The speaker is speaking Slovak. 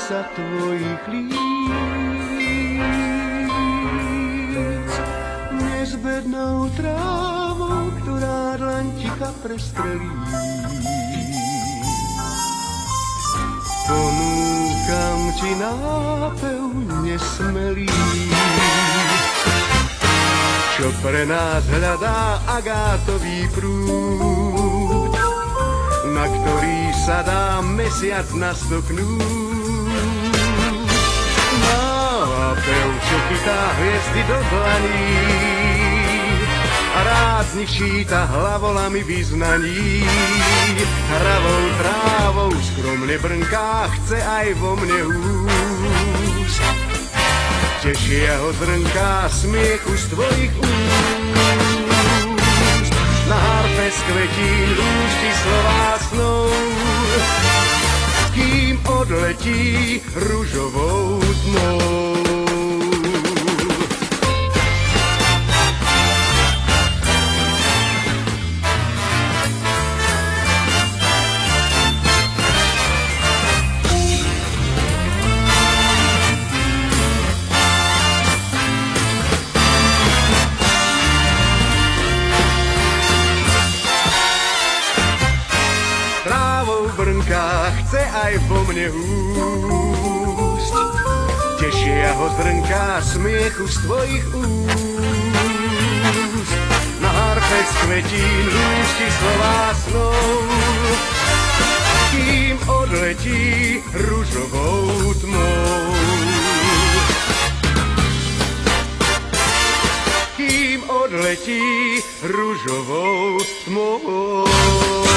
sa tvojich líc nezbednou trávou, ktorá dlaň ticha prestrelí. Ponúkam ti nápev nesmelý, čo pre nás hľadá agátový prúd, na ktorý sa dá mesiac nastoknúť. Nápev, čo chytá hviezdy do dlaní a rád z nich číta hlavolami vyznaní. Hravou trávou skromne brnká, chce aj vo mne úst. Tešia ho zrnká smiechu z tvojich úst. Na harfe z kvetín lúšti slová snov, kým odletí ružovou tmou. Brnká, chce aj vo mne úst. Tešia ho zrnká smiechu z tvojich úst. Na harfe z kvetín lúšti slová snov, kým odletí ružovou tmou. Kým odletí ružovou tmou.